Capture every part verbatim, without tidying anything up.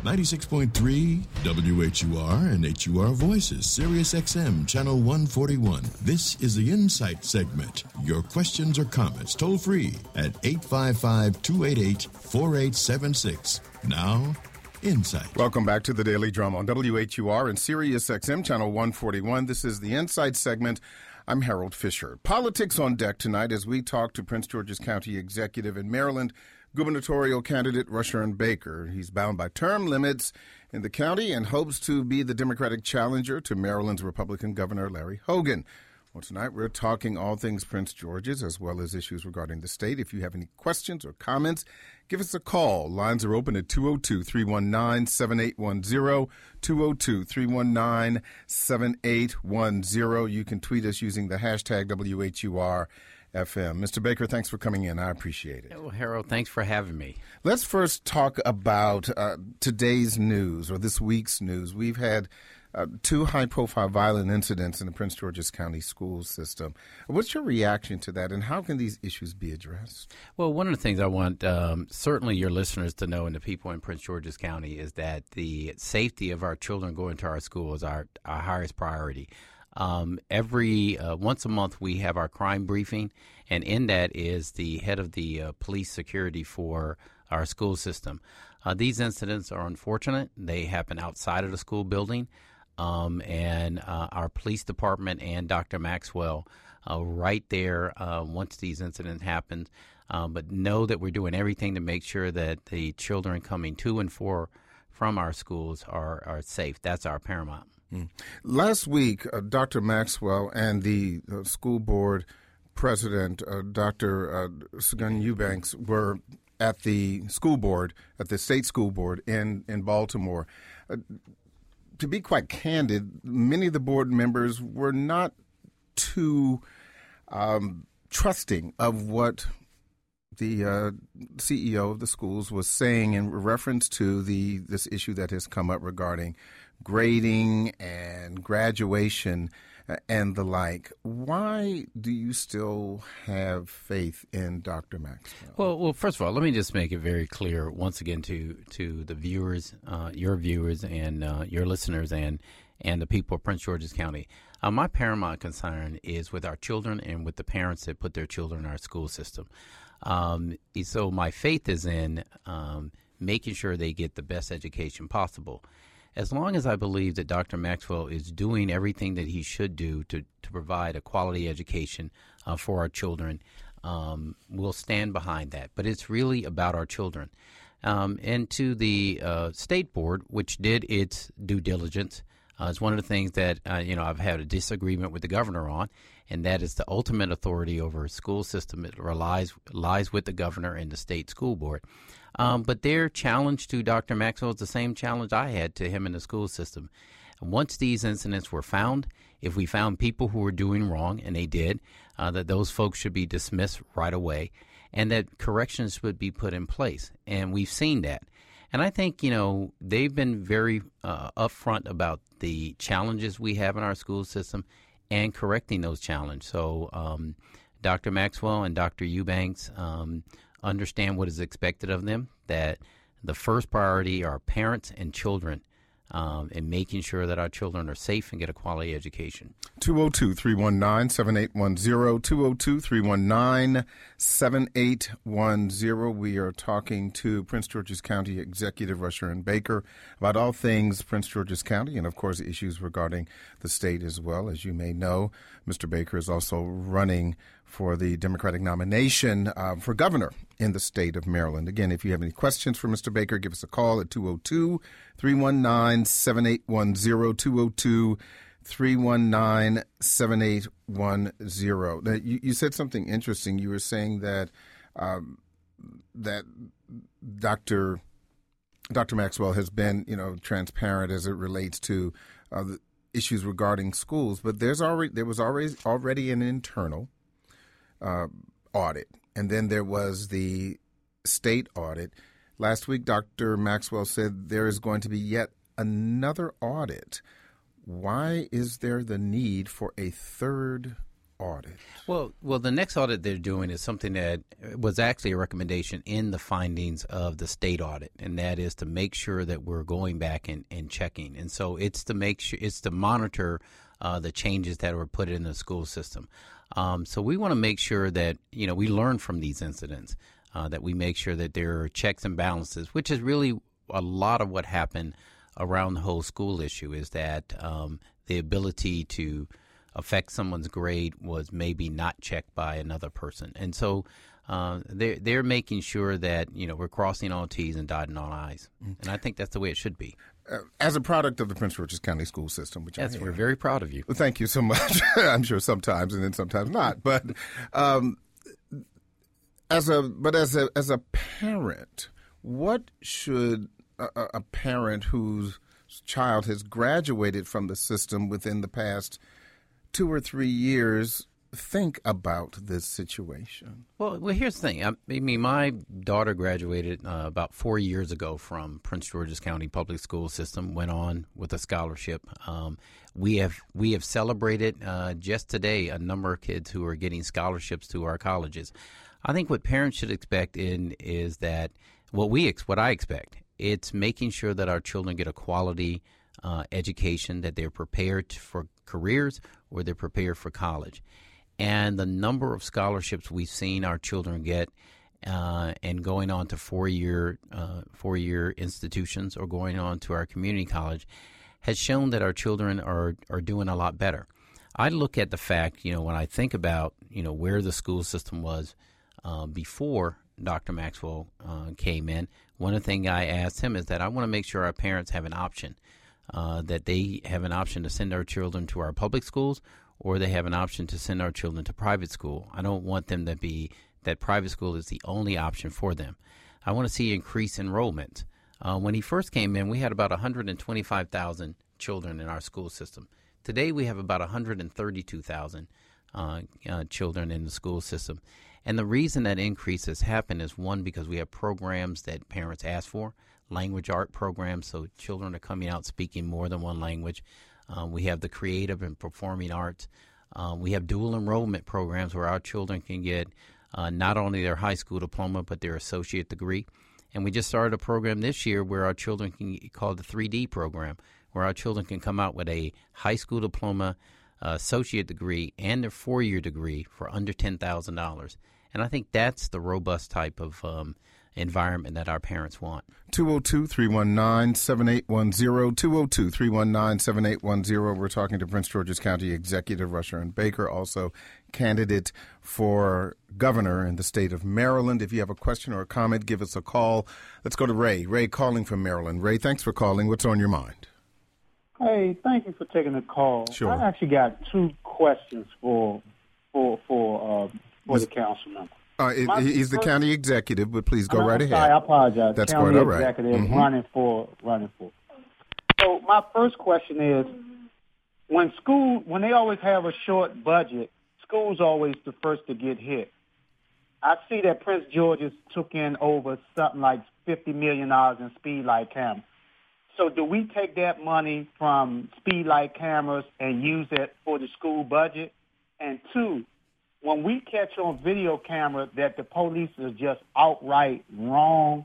ninety-six point three W H U R and H U R Voices, Sirius X M, Channel one forty-one. This is the Insight segment. Your questions or comments toll free at eight five five, two eight eight, four eight seven six. Now, Insight. Welcome back to the Daily Drum on W H U R and Sirius X M, Channel one forty-one. This is the Insight segment. I'm Harold Fisher. Politics on deck tonight as we talk to Prince George's County Executive in Maryland, gubernatorial candidate Rushern Baker. He's bound by term limits in the county and hopes to be the Democratic challenger to Maryland's Republican Governor Larry Hogan. Well, tonight we're talking all things Prince George's as well as issues regarding the state. If you have any questions or comments, give us a call. Lines are open at two oh two, three one nine, seven eight one zero, two oh two, three one nine, seven eight one zero. You can tweet us using the hashtag W H U R F M. Mister Baker, thanks for coming in. I appreciate it. Well, Harold, thanks for having me. Let's first talk about uh, today's news or this week's news. We've had uh, two high-profile violent incidents in the Prince George's County school system. What's your reaction to that, and how can these issues be addressed? Well, one of the things I want um, certainly your listeners to know and the people in Prince George's County is that the safety of our children going to our school is our, our highest priority. Um, every uh, once a month we have our crime briefing, and in that is the head of the uh, police security for our school system. Uh, these incidents are unfortunate. They happen outside of the school building, um, and uh, our police department and Doctor Maxwell uh, right there uh, once these incidents happen. Uh, but know that we're doing everything to make sure that the children coming to and for from our schools are, are safe. That's our paramount. Mm. Last week, uh, Doctor Maxwell and the uh, school board president, uh, Doctor Uh, Sugeng Eubanks, were at the school board, at the state school board in, in Baltimore. Uh, to be quite candid, many of the board members were not too um, trusting of what the uh, C E O of the schools was saying in reference to the this issue that has come up regarding grading and graduation uh, and the like. Why do you still have faith in Doctor Maxwell? Well, well, first of all, let me just make it very clear once again to to the viewers, uh, your viewers, and uh, your listeners, and and the people of Prince George's County. Uh, my paramount concern is with our children and with the parents that put their children in our school system. Um, so my faith is in um, making sure they get the best education possible. As long as I believe that Doctor Maxwell is doing everything that he should do to, to provide a quality education uh, for our children, um, we'll stand behind that. But it's really about our children. Um, and to the uh, state board, which did its due diligence, Uh, it's one of the things that, uh, you know, I've had a disagreement with the governor on, and that is the ultimate authority over a school system. It relies, lies with the governor and the state school board. Um, but their challenge to Doctor Maxwell is the same challenge I had to him in the school system. And once these incidents were found, if we found people who were doing wrong, and they did, uh, that those folks should be dismissed right away, and that corrections would be put in place. And we've seen that. And I think, you know, they've been very uh, upfront about the challenges we have in our school system and correcting those challenges. So um, Doctor Maxwell and Doctor Eubanks um, understand what is expected of them, that the first priority are parents and children, um, and making sure that our children are safe and get a quality education. two oh two, three one nine, seven eight one zero, two oh two, three one nine, seven eight one zero. We are talking to Prince George's County Executive Rushern Baker about all things Prince George's County and, of course, issues regarding the state as well. As you may know, Mister Baker is also running for the Democratic nomination uh, for governor in the state of Maryland. Again, if you have any questions for Mister Baker, give us a call at two oh two, three one nine, seven eight one zero, two oh two, three one nine, seven eight one zero. Now, you, you said something interesting. You were saying that um, that Doctor Doctor Maxwell has been, you know, transparent as it relates to uh, the issues regarding schools, but there's already there was already already an internal uh, audit, and then there was the state audit. Last week, Doctor Maxwell said there is going to be yet another audit. Why is there the need for a third audit? Well, well, the next audit they're doing is something that was actually a recommendation in the findings of the state audit, and that is to make sure that we're going back and, and checking. And so it's to make sure, it's to monitor uh, the changes that were put in the school system. Um, so we want to make sure that, you know, we learn from these incidents, uh, that we make sure that there are checks and balances, which is really a lot of what happened around the whole school issue, is that um, the ability to affect someone's grade was maybe not checked by another person. And so uh, they're, they're making sure that, you know, we're crossing all T's and dotting all I's. Mm-hmm. And I think that's the way it should be. Uh, as a product of the Prince George's County school system, which yes, I we're very proud of you. Well, thank you so much. I'm sure sometimes and then sometimes not. But um, as a but as a as a parent, what should a, a parent whose child has graduated from the system within the past two or three years think about this situation? Well, well, here's the thing. I, I mean, my daughter graduated uh, about four years ago from Prince George's County Public School System, went on with a scholarship. Um, we have we have celebrated uh, just today a number of kids who are getting scholarships to our colleges. I think what parents should expect in is that what we ex- what I expect, it's making sure that our children get a quality uh, education, that they're prepared for careers or they're prepared for college. And the number of scholarships we've seen our children get uh, and going on to four-year uh, four-year institutions or going on to our community college has shown that our children are, are doing a lot better. I look at the fact, you know, when I think about, you know, where the school system was uh, before Doctor Maxwell uh, came in, one of the things I asked him is that I want to make sure our parents have an option, uh, that they have an option to send our children to our public schools or they have an option to send our children to private school. I don't want them to be that private school is the only option for them. I want to see increased enrollment. Uh, when he first came in, we had about one hundred twenty-five thousand children in our school system. Today, we have about one hundred thirty-two thousand uh, uh, children in the school system. And the reason that increase has happened is, one, because we have programs that parents ask for, language art programs, so children are coming out speaking more than one language. Uh, we have the creative and performing arts. Uh, we have dual enrollment programs where our children can get uh, not only their high school diploma, but their associate degree. And we just started a program this year where our children can get called the three D program, where our children can come out with a high school diploma, uh, associate degree, and their four-year degree for under ten thousand dollars. And I think that's the robust type of um, environment that our parents want. two oh two, three one nine, seven eight one zero, two oh two, three one nine, seven eight one zero. We're talking to Prince George's County Executive Rusher and Baker, also candidate for governor in the state of Maryland. If you have a question or a comment, give us a call. Let's go to Ray. Ray calling from Maryland. Ray, thanks for calling. What's on your mind? Hey, thank you for taking the call. Sure. I actually got two questions for for for uh, for the council member. Uh, it, he's the first, county executive, but please go I'm right sorry, ahead. I apologize. That's county quite all right. Executive Mm-hmm. running for running for. So my first question is, when school when they always have a short budget, school's always the first to get hit. I see that Prince George's took in over something like fifty million dollars in speed light cameras. So do we take that money from speed light cameras and use it for the school budget? And two, when we catch on video camera that the police is just outright wrong,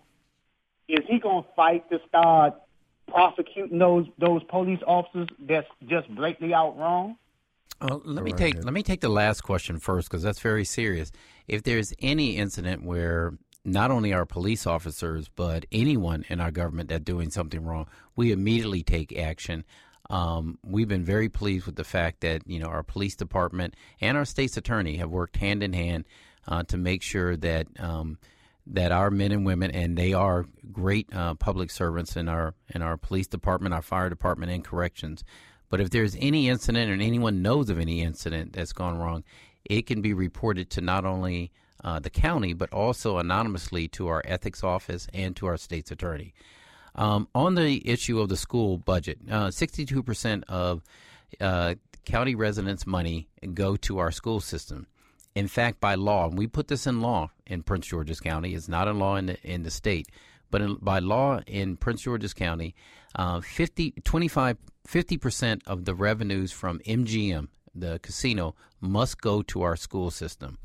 is he going to fight to start prosecuting those those police officers that's just blatantly out wrong? Uh, let me Right. take let me take the last question first, because that's very serious. If there's any incident where not only our police officers but anyone in our government that's doing something wrong, we immediately take action. Um, we've been very pleased with the fact that, you know, our police department and our state's attorney have worked hand in hand uh, to make sure that um, that our men and women, and they are great uh, public servants in our in our police department, our fire department, and corrections. But if there's any incident and anyone knows of any incident that's gone wrong, it can be reported to not only uh, the county, but also anonymously to our ethics office and to our state's attorney. Um, on the issue of the school budget, uh, sixty-two percent of uh, county residents' money go to our school system. In fact, by law, and we put this in law in Prince George's County, it's not in law in the, in the state, but in, by law in Prince George's County, uh, fifty, twenty-five, fifty percent of the revenues from M G M, the casino must go to our school system.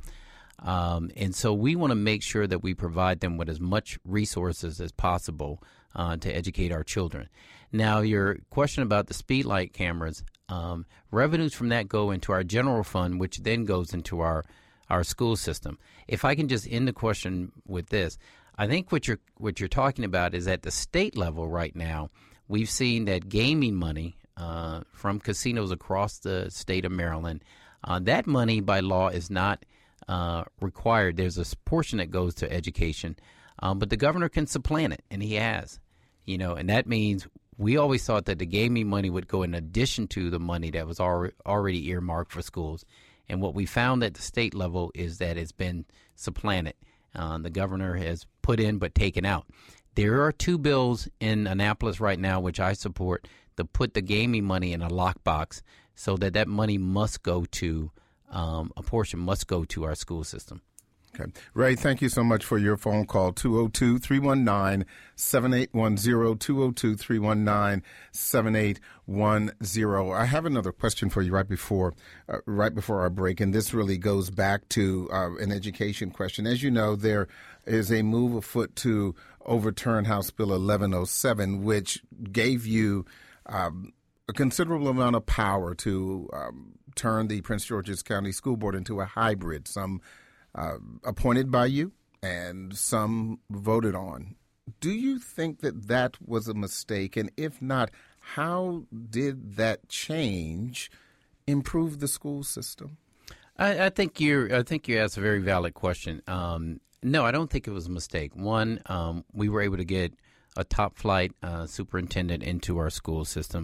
Um, and so we want to make sure that we provide them with as much resources as possible uh, to educate our children. Now, your question about the speed light cameras, um, revenues from that go into our general fund, which then goes into our, our school system. If I can just end the question with this, I think what you're what you're talking about is at the state level right now, we've seen that gaming money uh, from casinos across the state of Maryland, uh, that money by law is not uh, required. There's a portion that goes to education, um, but the governor can supplant it, and he has. You know, and that means we always thought that the gaming money would go in addition to the money that was al- already earmarked for schools. And what we found at the state level is that it's been supplanted. Uh, the governor has put in but taken out. There are two bills in Annapolis right now, which I support, to put the gaming money in a lockbox so that that money must go to, um, a portion must go to our school system. Okay. Ray, thank you so much for your phone call, two oh two, three one nine, seven eight one zero, two oh two, three one nine, seven eight one zero. I have another question for you right before uh, right before our break, and this really goes back to uh, an education question. As you know, there is a move afoot to overturn House Bill eleven oh seven, which gave you um, a considerable amount of power to um, turn the Prince George's County School Board into a hybrid. Some Uh, appointed by you and some voted on. Do you think that that was a mistake? And if not, how did that change improve the school system? I, I think you're. I think you asked a very valid question. Um, no, I don't think it was a mistake. One, um, we were able to get a top flight uh, superintendent into our school system.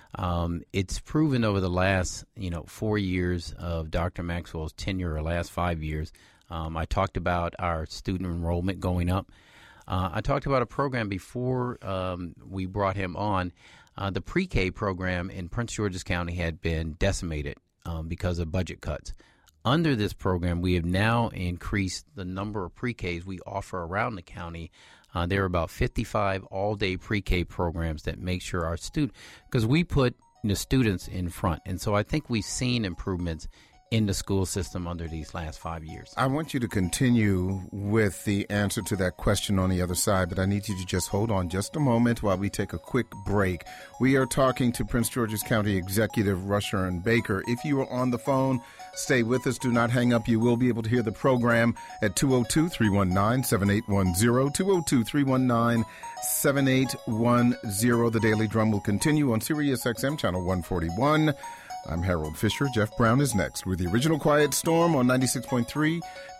Um, it's proven over the last, you know, four years of Doctor Maxwell's tenure, or last five years. Um, I talked about our student enrollment going up. Uh, I talked about a program before um, we brought him on. Uh, the pre-K program in Prince George's County had been decimated um, because of budget cuts. Under this program, we have now increased the number of pre-Ks we offer around the county. Uh, there are about fifty-five all-day pre-K programs that make sure our students, because we put the students in front. And so I think we've seen improvements in the school system under these last five years. I want you to continue with the answer to that question on the other side, but I need you to just hold on just a moment while we take a quick break. We are talking to Prince George's County Executive Rushern Baker. If you are on the phone, stay with us. Do not hang up. You will be able to hear the program at two oh two, three one nine, seven eight one zero, two oh two, three one nine, seven eight one zero. The Daily Drum will continue on Sirius X M Channel one forty-one. I'm Harold Fisher. Jeff Brown is next with the Original Quiet Storm on ninety-six point three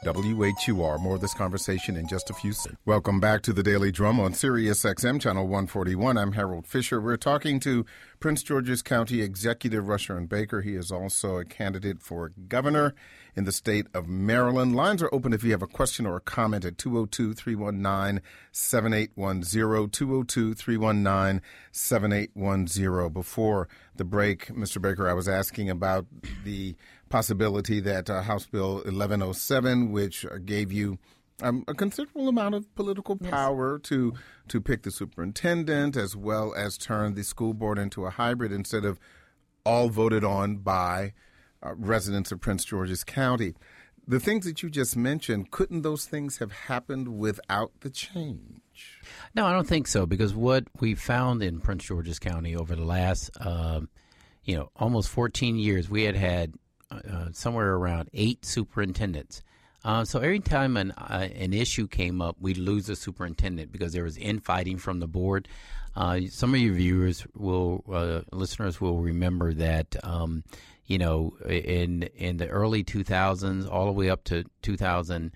W H U R. More of this conversation in just a few seconds. Welcome back to the Daily Drum on Sirius X M Channel one forty-one. I'm Harold Fisher. We're talking to Prince George's County Executive Rushern Baker. He is also a candidate for governor in the state of Maryland. Lines are open if you have a question or a comment at two oh two, three one nine, seven eight one zero, two oh two, three one nine, seven eight one zero. Before the break, Mister Baker, I was asking about the possibility that uh, House Bill eleven oh seven, which uh, gave you um, a considerable amount of political power yes. to to pick the superintendent as well as turn the school board into a hybrid instead of all voted on by uh, residents of Prince George's County. The things that you just mentioned, couldn't those things have happened without the change? No, I don't think so, because what we found in Prince George's County over the last, um, you know, almost fourteen years, we had had uh, somewhere around eight superintendents. Uh, so every time an uh, an issue came up, we'd lose a superintendent because there was infighting from the board. Uh, some of your viewers will, uh, listeners will remember that, um, you know, in in the early two thousands, all the way up to two thousand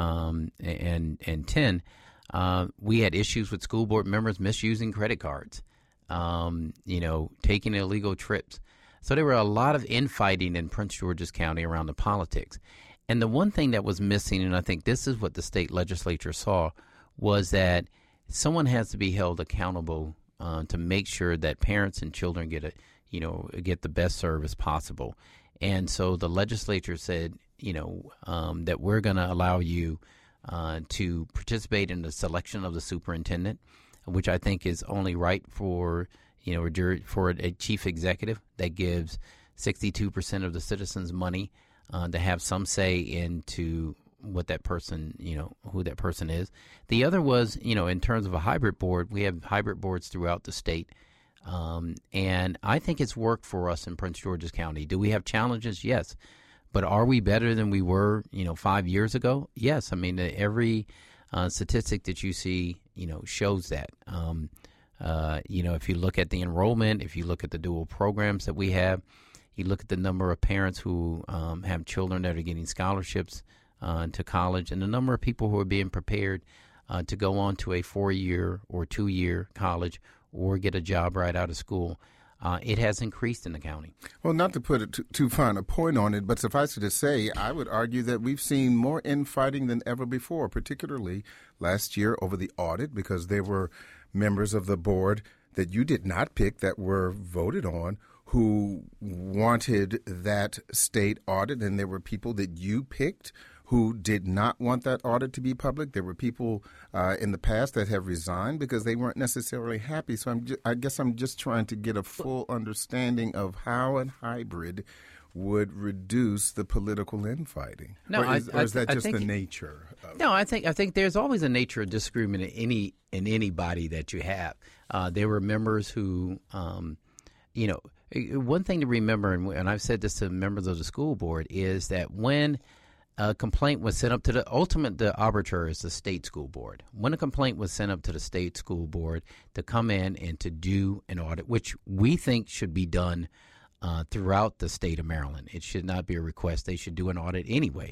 ten, uh, we had issues with school board members misusing credit cards, um, you know, taking illegal trips. So there were a lot of infighting in Prince George's County around the politics. And the one thing that was missing, and I think this is what the state legislature saw, was that someone has to be held accountable uh, to make sure that parents and children get a, you know, get the best service possible. And so the legislature said, you know, um, that we're going to allow you uh, to participate in the selection of the superintendent, which I think is only right for, you know, for a chief executive that gives sixty-two percent of the citizens' money uh, to have some say into what that person, you know, who that person is. The other was, you know, in terms of a hybrid board, we have hybrid boards throughout the state. Um, and I think it's worked for us in Prince George's County. Do we have challenges? Yes. But are we better than we were, you know, five years ago? Yes. I mean, every uh, statistic that you see, you know, shows that. Um, uh, you know, if you look at the enrollment, if you look at the dual programs that we have, you look at the number of parents who um, have children that are getting scholarships uh, to college, and the number of people who are being prepared uh, to go on to a four-year or two-year college or get a job right out of school, uh, it has increased in the county. Well, not to put it too, too fine a point on it, but suffice it to say, I would argue that we've seen more infighting than ever before, particularly last year over the audit, because there were members of the board that you did not pick that were voted on who wanted that state audit, and there were people that you picked who did not want that audit to be public. There were people uh, in the past that have resigned because they weren't necessarily happy. So I'm ju- I guess I'm just trying to get a full understanding of how a hybrid would reduce the political infighting. No, or is, I, or is I, that I just think, the nature of it? No, I think I think there's always a nature of disagreement in any in anybody that you have. Uh, there were members who, um, you know, one thing to remember, and, and I've said this to members of the school board, is that when a complaint was sent up to the ultimate, the arbiter is the state school board. When a complaint was sent up to the state school board to come in and to do an audit, which we think should be done uh, throughout the state of Maryland. It should not be a request. They should do an audit anyway.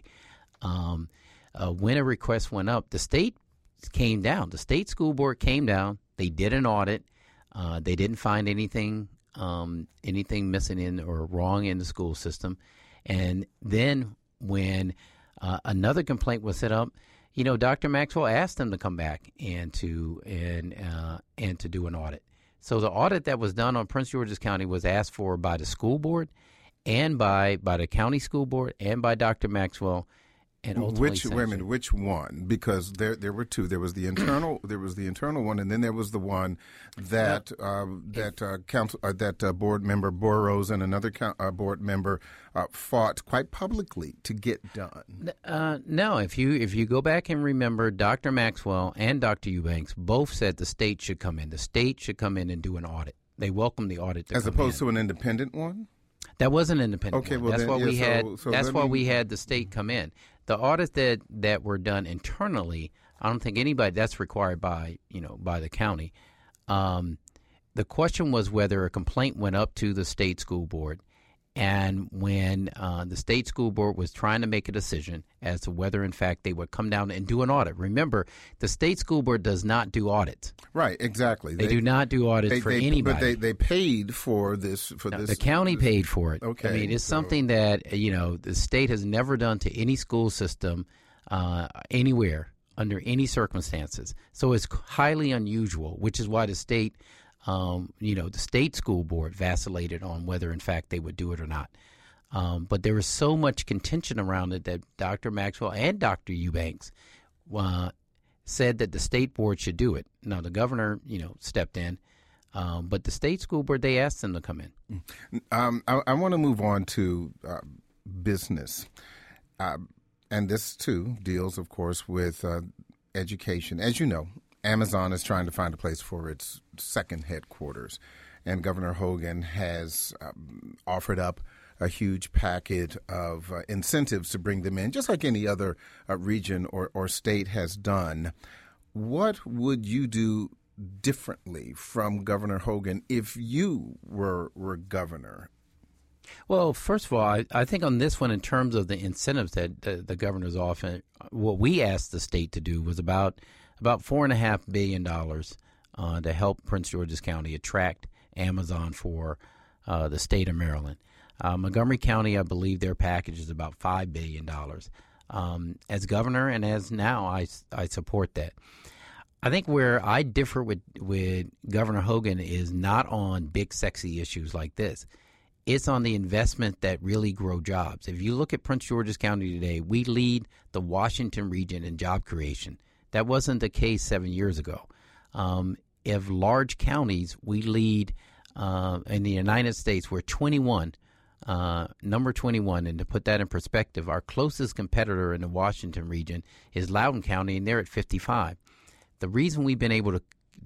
Um, uh, when a request went up, the state came down. The state school board came down. They did an audit. Uh, they didn't find anything, um, anything missing in or wrong in the school system. And then when Uh, another complaint was set up, you know, Doctor Maxwell asked them to come back and to and uh, and to do an audit. So the audit that was done on Prince George's County was asked for by the school board and by by the county school board and by Doctor Maxwell. And ultimately which wait a minute, which one? Because there there were two. There was the internal there was the internal one, and then there was the one that well, uh, that uh, council uh, that uh, board member Burrows and another co- uh, board member uh, fought quite publicly to get done. Uh, no, if you if you go back and remember, Doctor Maxwell and Doctor Eubanks both said the state should come in. The state should come in and do an audit. They welcomed the audit to as come opposed in. to an independent one. That was an independent okay, one. well That's then, why yeah, we so, had. So that's why me... we had the state come in. The audits that, that were done internally, I don't think anybody that's required by you know by the county. Um, the question was whether a complaint went up to the state school board, and when uh, the state school board was trying to make a decision as to whether, in fact, they would come down and do an audit. Remember, the state school board does not do audits. Right, exactly. They, they do not do audits they, for they, anybody. But they, they paid for this. For no, this, the county this. paid for it. Okay, I mean, it's so. something that you know the state has never done to any school system uh, anywhere under any circumstances. So it's highly unusual, which is why the state, um, you know, the state school board vacillated on whether, in fact, they would do it or not. Um, but there was so much contention around it that Doctor Maxwell and Doctor Eubanks uh, said that the state board should do it. Now, the governor, you know, stepped in, um, but the state school board, they asked them to come in. Um, I, I want to move on to uh, business. Uh, and this, too, deals, of course, with uh, education. As you know, Amazon is trying to find a place for its second headquarters. And Governor Hogan has um, offered up a huge packet of uh, incentives to bring them in, just like any other uh, region or, or state has done. What would you do differently from Governor Hogan if you were, were governor? Well, first of all, I, I think on this one, in terms of the incentives that the, the governor's often, what we asked the state to do was about about four and a half billion dollars uh, to help Prince George's County attract Amazon for uh, the state of Maryland. Uh, Montgomery County, I believe their package is about five billion dollars. Um, as governor and as now, I, I support that. I think where I differ with, with Governor Hogan is not on big, sexy issues like this. It's on the investment that really grow jobs. If you look at Prince George's County today, we lead the Washington region in job creation. That wasn't the case seven years ago. Um, if large counties, we lead uh, in the United States, we're twenty-one uh, number twenty-one. And to put that in perspective, our closest competitor in the Washington region is Loudoun County, and they're at fifty-five. The reason we've been able to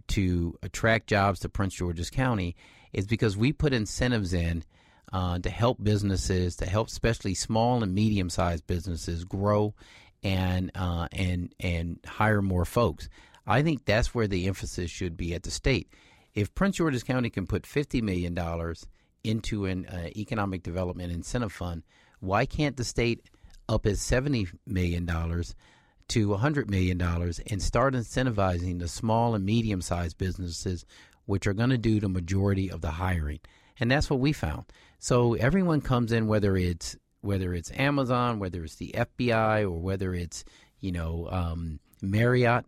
to attract jobs to Prince George's County is because we put incentives in uh, to help businesses, to help especially small and medium-sized businesses grow and uh, and and hire more folks. I think that's where the emphasis should be at the state. If Prince George's County can put fifty million dollars into an uh, economic development incentive fund, why can't the state up at seventy million dollars to one hundred million dollars and start incentivizing the small and medium-sized businesses, which are going to do the majority of the hiring? And that's what we found. So everyone comes in, whether it's whether it's Amazon, whether it's the F B I, or whether it's, you know, um, Marriott.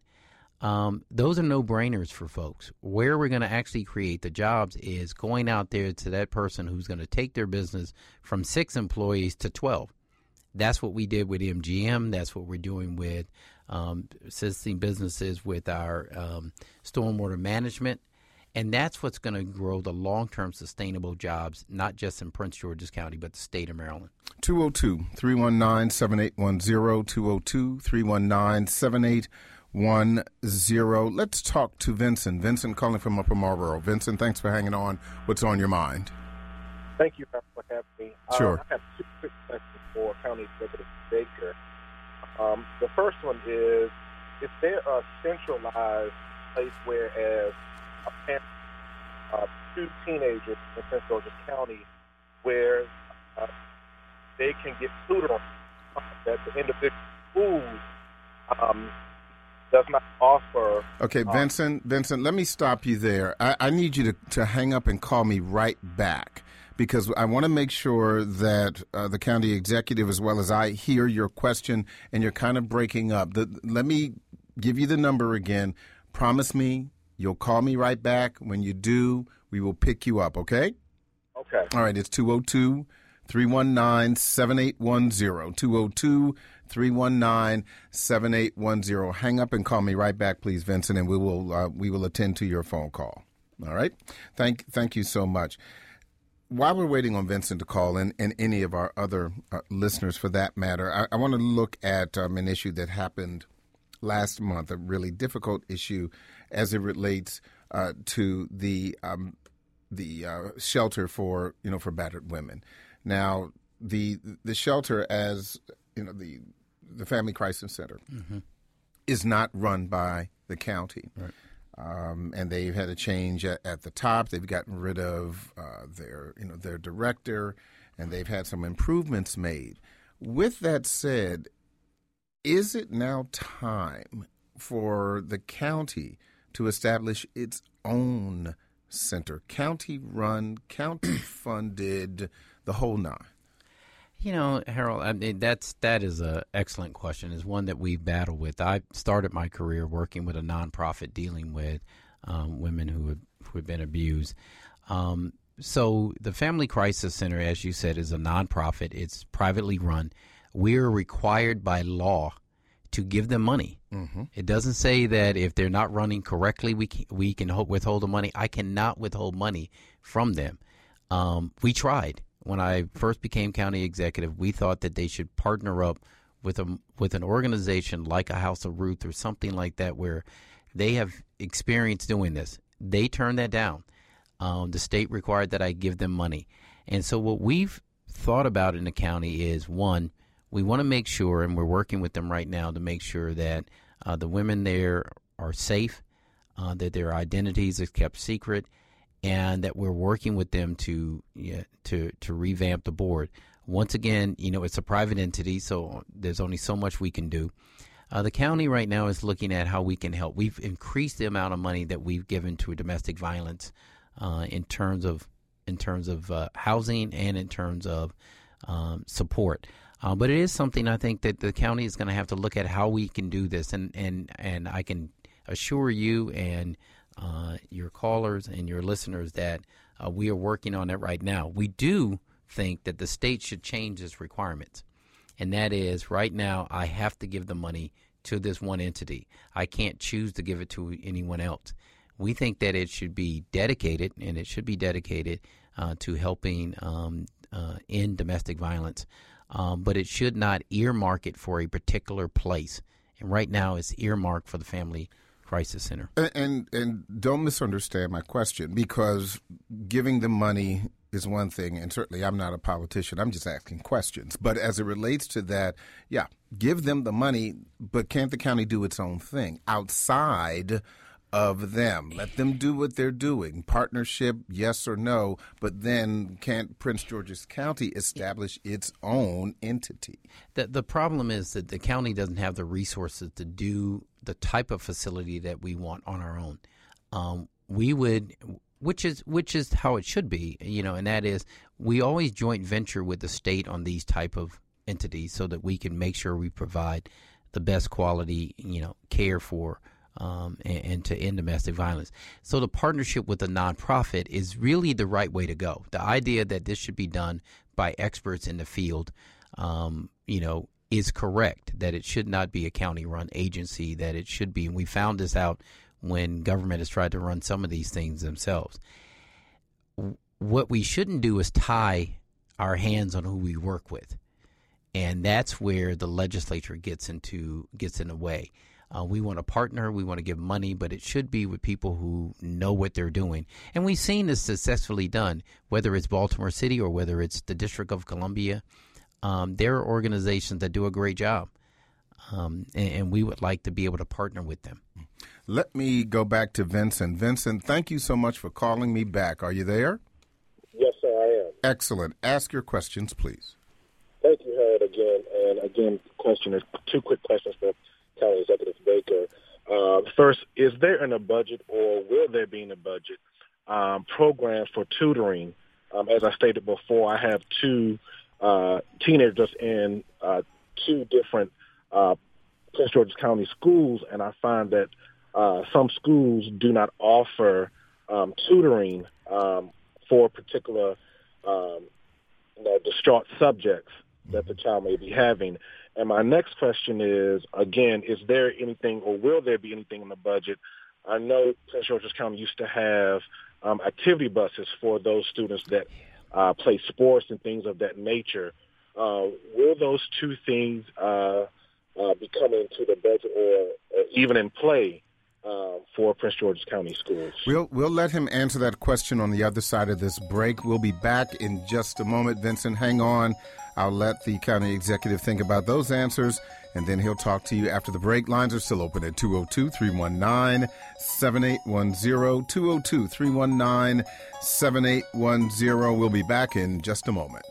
Um, those are no-brainers for folks. Where we're going to actually create the jobs is going out there to that person who's going to take their business from six employees to twelve. That's what we did with M G M. That's what we're doing with um, assisting businesses with our um, stormwater management. And that's what's going to grow the long-term sustainable jobs, not just in Prince George's County, but the state of Maryland. two oh two, three one nine, seven eight one zero, two oh two, three one nine, seven eight one zero. Let's talk to Vincent. Vincent calling from Upper Marlboro. Vincent, thanks for hanging on. What's on your mind? Thank you for having me. Sure. Uh, I have two quick questions for County Executive Baker. Um, the first one is, is there a centralized place where, as a parent, uh, two teenagers in Prince George's County, where uh, they can get tutoring that the individual schools um, does not offer? Okay, uh, Vincent, Vincent, let me stop you there. I, I need you to, to hang up and call me right back, because I want to make sure that uh, the county executive, as well as I, hear your question, and you're kind of breaking up. The, let me give you the number again. Promise me you'll call me right back. When you do, we will pick you up, okay? Okay. All right, it's two oh two, three one nine, seven eight one zero, two oh two, three one nine, seven eight one zero. Hang up and call me right back, please, Vincent, and we will uh, we will attend to your phone call. All right? Thank, thank you so much. While we're waiting on Vincent to call, and, and any of our other uh, listeners for that matter, I, I want to look at um, an issue that happened last month, a really difficult issue as it relates uh, to the um, the uh, shelter for you know for battered women. Now, the the shelter, as you know, the the Family Crisis Center mm-hmm. is not run by the county. Right. Um, and they've had a change at, at the top. They've gotten rid of uh, their, you know, their director, and they've had some improvements made. With that said, is it now time for the county to establish its own center, county-run, county-funded, the whole nine? You know, Harold, I mean, that's that is an excellent question. It's one that we've battled with. I started my career working with a nonprofit dealing with um, women who had, who had been abused. Um, so the Family Crisis Center, as you said, is a nonprofit. It's privately run. We're required by law to give them money. Mm-hmm. It doesn't say that if they're not running correctly, we can, we can withhold the money. I cannot withhold money from them. Um, we tried. When I first became county executive, we thought that they should partner up with a with an organization like a House of Ruth or something like that, where they have experience doing this. They turned that down. Um, the state required that I give them money. And so what we've thought about in the county is, one, we want to make sure, and we're working with them right now to make sure that uh, the women there are safe, uh, that their identities are kept secret, and that we're working with them to yeah, to to revamp the board. Once again, you know, it's a private entity, so there's only so much we can do. Uh, the county right now is looking at how we can help. We've increased the amount of money that we've given to domestic violence uh, in terms of in terms of uh, housing and in terms of um, support. Uh, but it is something I think that the county is going to have to look at how we can do this, and and and I can assure you and Uh, your callers and your listeners that uh, we are working on it right now. We do think that the state should change its requirements, and that is right now I have to give the money to this one entity. I can't choose to give it to anyone else. We think that it should be dedicated, and it should be dedicated uh, to helping um, uh, end domestic violence, um, but it should not earmark it for a particular place. And right now, it's earmarked for the Family Crisis Center. And, and and don't misunderstand my question, because giving them money is one thing, and certainly I'm not a politician. I'm just asking questions. But as it relates to that, yeah, give them the money, but can't the county do its own thing outside of them? Let them do what they're doing. Partnership, yes or no, but then can't Prince George's County establish its own entity? The, the problem is that the county doesn't have the resources to do the type of facility that we want on our own. Um, we would... Which is which is how it should be, you know, and that is we always joint venture with the state on these type of entities so that we can make sure we provide the best quality, you know, care for um, and, and to end domestic violence. So the partnership with a nonprofit is really the right way to go. The idea that this should be done by experts in the field, um, you know, is correct, that it should not be a county-run agency, that it should be, and we found this out when government has tried to run some of these things themselves. What we shouldn't do is tie our hands on who we work with, and that's where the legislature gets into gets in the way. Uh, we want to partner, we want to give money, but it should be with people who know what they're doing. And we've seen this successfully done, whether it's Baltimore City or whether it's the District of Columbia. Um, there are organizations that do a great job, um, and, and we would like to be able to partner with them. Let me go back to Vincent. Vincent, thank you so much for calling me back. Are you there? Yes, sir, I am. Excellent. Ask your questions, please. Thank you, Harold, again. And again, question is two quick questions for County Executive Baker. Uh, first, is there in a budget, or will there be in a budget, um, programs for tutoring? Um, as I stated before, I have two uh, teenagers in uh, two different uh, Prince George's County schools, and I find that Uh, some schools do not offer um, tutoring um, for particular um, you know, distraught subjects that the child may be having. And my next question is, again, is there anything, or will there be anything in the budget? I know Prince George's County used to have um, activity buses for those students that uh, play sports and things of that nature. Uh, will those two things uh, uh, be coming into the budget, or, or even in play Uh, for Prince George's County schools? We'll we'll let him answer that question on the other side of this break. We'll be back in just a moment. Vincent, hang on. I'll let the county executive think about those answers, and then he'll talk to you after the break. Lines are still open at two oh two, three one nine, seven eight one zero, two oh two, three one nine, seven eight one zero. We'll be back in just a moment.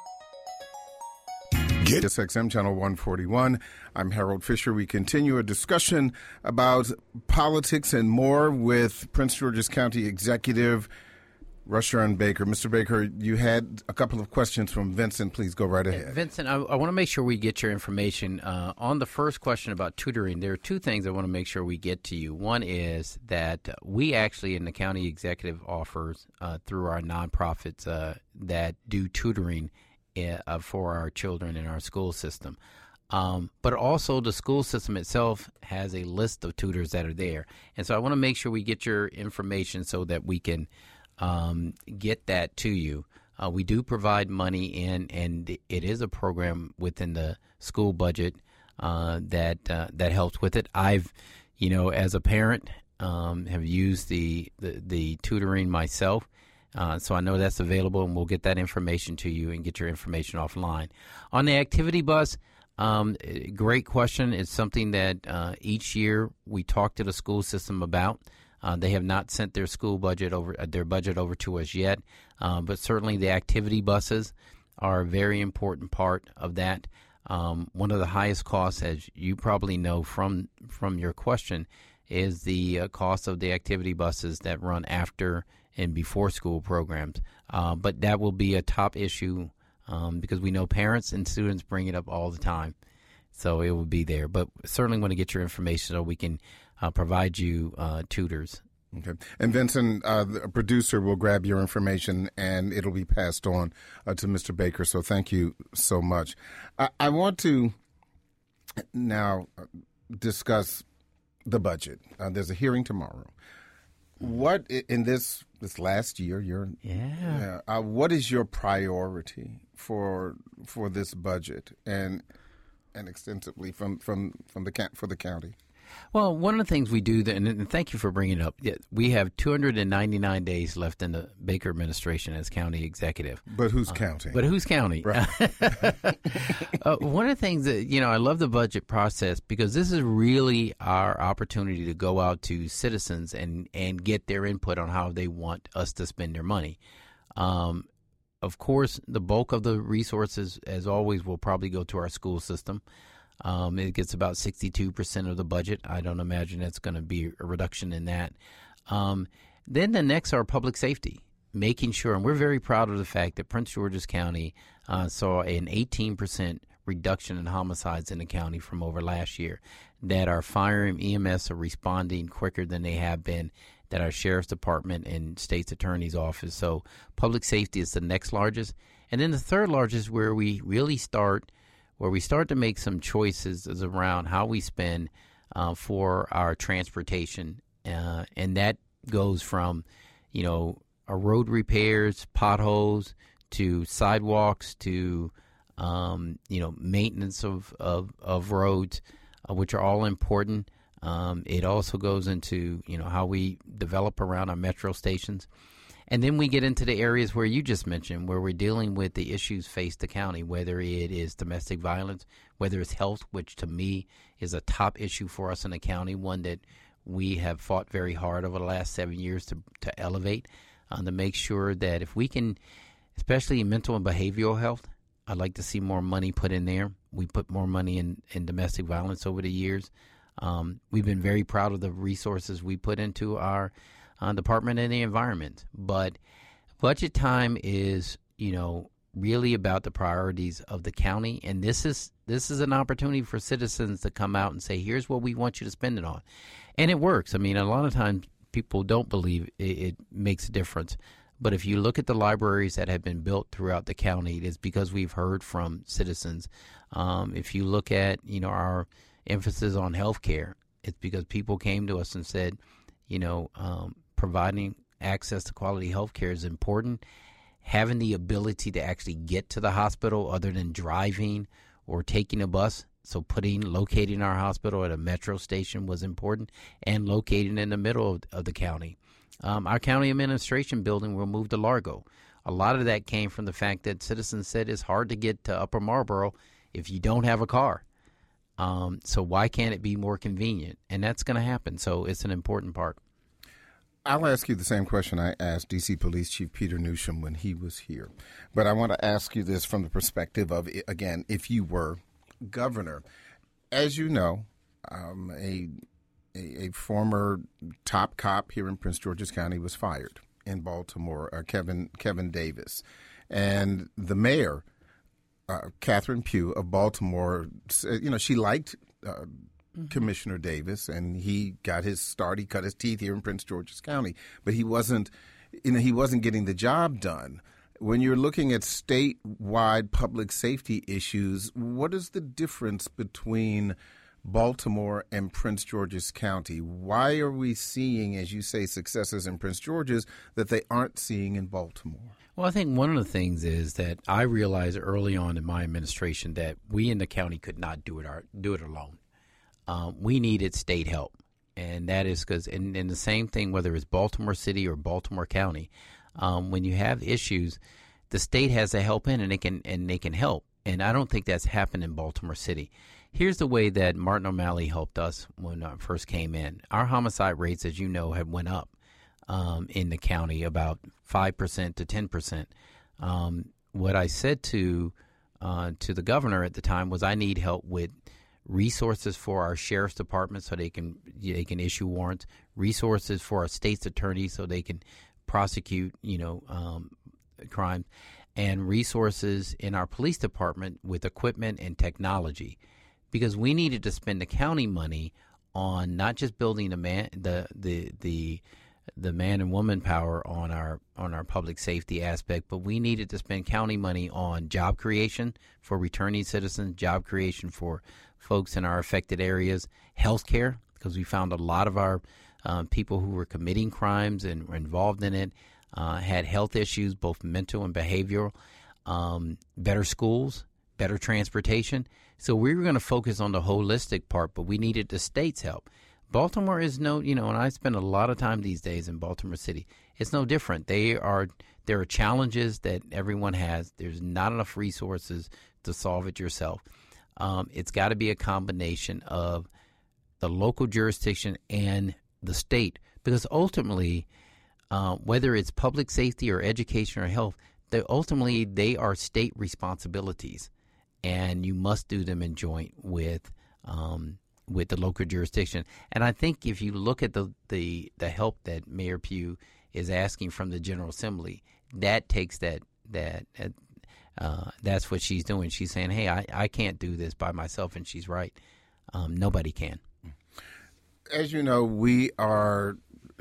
Sirius X M Channel one forty-one. I'm Harold Fisher. We continue a discussion about politics and more with Prince George's County Executive Rushion Baker. Mister Baker, you had a couple of questions from Vincent. Please go right ahead. Vincent, I, I want to make sure we get your information. Uh, on the first question about tutoring, there are two things I want to make sure we get to you. One is that we actually in the county executive offers uh, through our nonprofits uh, that do tutoring Uh, for our children in our school system. Um, but also the school system itself has a list of tutors that are there. And so I want to make sure we get your information so that we can um, get that to you. Uh, we do provide money in, and it is a program within the school budget uh, that uh, that helps with it. I've, you know, as a parent, um, have used the, the, the tutoring myself. Uh, so I know that's available, and we'll get that information to you and get your information offline. On the activity bus, um, great question. It's something that uh, each year we talk to the school system about. Uh, they have not sent their school budget over, uh, their budget over to us yet, uh, but certainly the activity buses are a very important part of that. Um, one of the highest costs, as you probably know from from your question, is the uh, cost of the activity buses that run after and before school programs. Uh, but that will be a top issue um, because we know parents and students bring it up all the time. So it will be there. But certainly want to get your information so we can uh, provide you uh, tutors. Okay. And Vincent, uh, the producer, will grab your information and it'll be passed on uh, to Mister Baker. So thank you so much. I, I want to now discuss the budget. Uh, there's a hearing tomorrow. what in this this last year? You're yeah. yeah uh, what is your priority for for this budget and and extensively from from from the for the county? Well, one of the things we do, that, and thank you for bringing it up, we have two hundred ninety-nine days left in the Baker administration as county executive. But who's uh, counting? But who's counting? Right. uh, one of the things that, you know, I love the budget process because this is really our opportunity to go out to citizens and, and get their input on how they want us to spend their money. Um, of course, the bulk of the resources, as always, will probably go to our school system. Um, it gets about sixty-two percent of the budget. I don't imagine it's going to be a reduction in that. Um, then the next are public safety, making sure, and we're very proud of the fact that Prince George's County uh, saw an eighteen percent reduction in homicides in the county from over last year, that our fire and E M S are responding quicker than they have been, that our sheriff's department and state's attorney's office. So public safety is the next largest. And then the third largest, where we really start where we start to make some choices is around how we spend uh, for our transportation. Uh, and that goes from, you know, our road repairs, potholes, to sidewalks, to, um, you know, maintenance of, of, of roads, uh, which are all important. Um, it also goes into, you know, how we develop around our metro stations. And then we get into the areas where you just mentioned, where we're dealing with the issues faced the county, whether it is domestic violence, whether it's health, which to me is a top issue for us in the county, one that we have fought very hard over the last seven years to, to elevate, uh, to make sure that if we can, especially in mental and behavioral health, I'd like to see more money put in there. We put more money in, in domestic violence over the years. Um, we've been very proud of the resources we put into our Uh, Department of the Environment. But budget time is, you know, really about the priorities of the county. And this is this is an opportunity for citizens to come out and say, here's what we want you to spend it on. And it works. I mean, a lot of times people don't believe it, it makes a difference. But if you look at the libraries that have been built throughout the county, it is because we've heard from citizens. Um, if you look at, you know, our emphasis on health care, it's because people came to us and said, you know, um, providing access to quality health care is important. Having the ability to actually get to the hospital other than driving or taking a bus, so putting, locating our hospital at a metro station was important, and locating in the middle of, of the county. Um, our county administration building will move to Largo. A lot of that came from the fact that citizens said it's hard to get to Upper Marlboro if you don't have a car. Um, so why can't it be more convenient? And that's going to happen. So it's an important part. I'll ask you the same question I asked D C Police Chief Peter Newsham when he was here. But I want to ask you this from the perspective of, again, if you were governor. As you know, um, a, a a former top cop here in Prince George's County was fired in Baltimore, uh, Kevin Kevin Davis. And the mayor, uh, Catherine Pugh of Baltimore, you know, she liked uh Mm-hmm. Commissioner Davis, and he got his start. He cut his teeth here in Prince George's County, but he wasn't, you know, he wasn't getting the job done. When you're looking at statewide public safety issues, what is the difference between Baltimore and Prince George's County? Why are we seeing, as you say, successes in Prince George's that they aren't seeing in Baltimore? Well, I think one of the things is that I realized early on in my administration that we in the county could not do it our, do it alone. Um, we needed state help, and that is because, and, and the same thing, whether it's Baltimore City or Baltimore County, um, when you have issues, the state has to help in, and they can and they can help. And I don't think that's happened in Baltimore City. Here's the way that Martin O'Malley helped us when I first came in. Our homicide rates, as you know, have went up um, in the county about five percent to ten percent. Um, what I said to uh, to the governor at the time was I need help with resources for our sheriff's department so they can they can issue warrants, resources for our state's attorney so they can prosecute, you know, um, crime, and resources in our police department with equipment and technology, because we needed to spend the county money on not just building the man the the the the man and woman power on our on our public safety aspect, but we needed to spend county money on job creation for returning citizens, job creation for folks in our affected areas, healthcare, because we found a lot of our um, people who were committing crimes and were involved in it, uh, had health issues, both mental and behavioral, um, better schools, better transportation. So we were going to focus on the holistic part, but we needed the state's help. Baltimore is no, you know, and I spend a lot of time these days in Baltimore City. It's no different. They are, there are challenges that everyone has. There's not enough resources to solve it yourself. Um, it's got to be a combination of the local jurisdiction and the state, because ultimately, uh, whether it's public safety or education or health, they ultimately they are state responsibilities, and you must do them in joint with um, with the local jurisdiction. And I think if you look at the, the, the help that Mayor Pugh is asking from the General Assembly, that takes that that uh, that's what she's doing. She's saying, hey, I, I can't do this by myself, and she's right. Um, nobody can. As you know, we are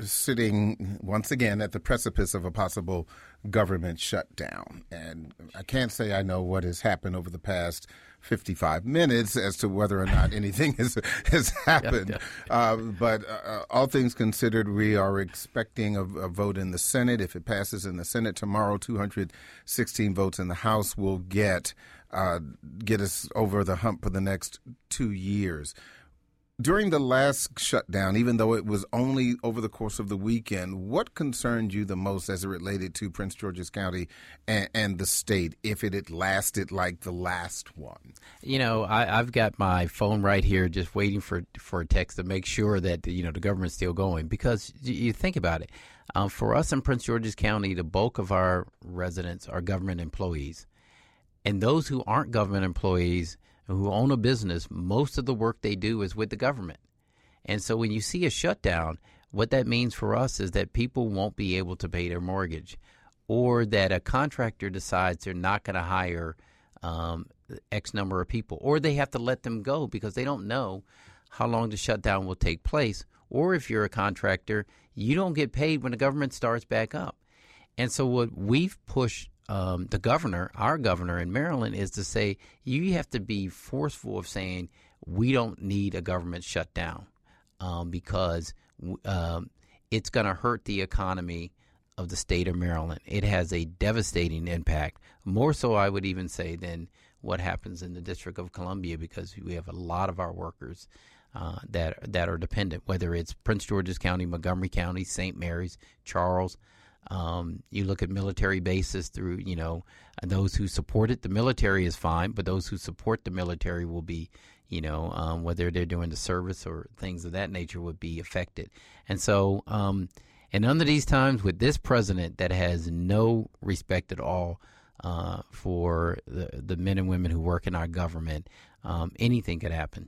sitting once again at the precipice of a possible government shutdown. And I can't say I know what has happened over the past fifty-five minutes as to whether or not anything has, has happened. Yeah, yeah. Uh, but uh, all things considered, we are expecting a, a vote in the Senate. If it passes in the Senate tomorrow, two hundred sixteen votes in the House will get, uh, get us over the hump for the next two years. During the last shutdown, even though it was only over the course of the weekend, what concerned you the most as it related to Prince George's County and, and the state, if it had lasted like the last one? You know, I, I've got my phone right here just waiting for, for a text to make sure that, you know, the government's still going. Because you think about it, um, for us in Prince George's County, the bulk of our residents are government employees. And those who aren't government employees, who own a business, most of the work they do is with the government. And so when you see a shutdown, what that means for us is that people won't be able to pay their mortgage, or that a contractor decides they're not going to hire um, X number of people, or they have to let them go because they don't know how long the shutdown will take place. Or if you're a contractor, you don't get paid when the government starts back up. And so what we've pushed Um, the governor, our governor in Maryland, is to say you have to be forceful of saying we don't need a government shutdown um, because um, it's going to hurt the economy of the state of Maryland. It has a devastating impact, more so I would even say than what happens in the District of Columbia, because we have a lot of our workers uh, that that are dependent, whether it's Prince George's County, Montgomery County, Saint Mary's, Charles. Um, you look at military bases through, you know, those who support it. The military is fine, but those who support the military will be, you know, um, whether they're doing the service or things of that nature would be affected. And so, um, and under these times with this president that has no respect at all uh, for the, the men and women who work in our government, um, anything could happen.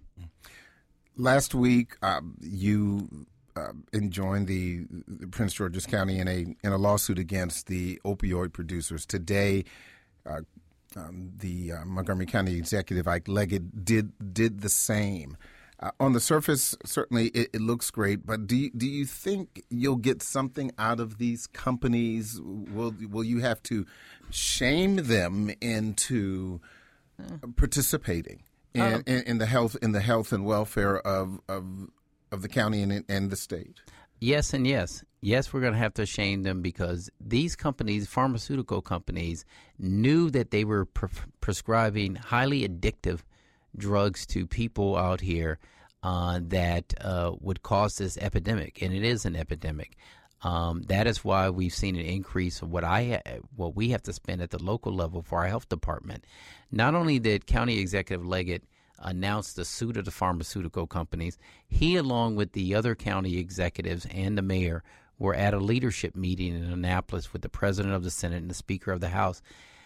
Last week, uh, you... Uh, enjoined the, the Prince George's County in a in a lawsuit against the opioid producers. Today, uh, um, the uh, Montgomery County Executive Ike Leggett did did the same. Uh, on the surface, certainly it, it looks great, but do you, do you think you'll get something out of these companies? Will will you have to shame them into participating in, uh, in, in the health in the health and welfare of of of the county and, and the state? Yes and yes. Yes, we're going to have to shame them because these companies, pharmaceutical companies, knew that they were pre- prescribing highly addictive drugs to people out here uh, that uh, would cause this epidemic, and it is an epidemic. Um, that is why we've seen an increase of what I ha- what we have to spend at the local level for our health department. Not only did County Executive Leggett announced the suit of the pharmaceutical companies, he, along with the other county executives and the mayor, were at a leadership meeting in Annapolis with the president of the Senate and the Speaker of the House,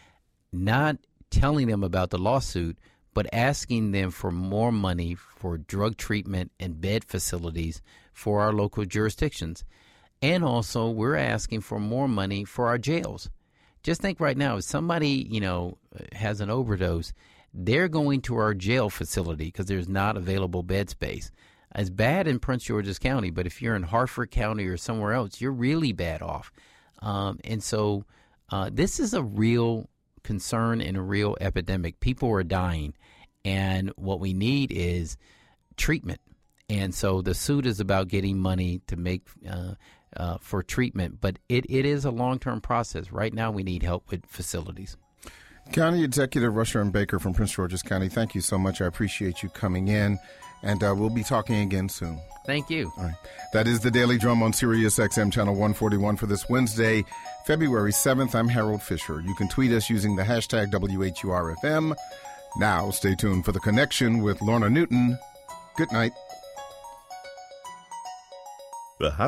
not telling them about the lawsuit, but asking them for more money for drug treatment and bed facilities for our local jurisdictions. And also, we're asking for more money for our jails. Just think right now, if somebody, you know, has an overdose, they're going to our jail facility because there's not available bed space. It's bad in Prince George's County, but if you're in Hartford County or somewhere else, you're really bad off. Um, and so uh, this is a real concern and a real epidemic. People are dying, and what we need is treatment. And so the suit is about getting money to make uh, uh, for treatment, but it, it is a long-term process. Right now we need help with facilities. County Executive Rusher and Baker from Prince George's County, thank you so much. I appreciate you coming in, and uh, we'll be talking again soon. Thank you. All right. That is the Daily Drum on Sirius X M Channel one forty-one for this Wednesday, February seventh. I'm Harold Fisher. You can tweet us using the hashtag W H U R F M. Now, stay tuned for The Connection with Lorna Newton. Good night. The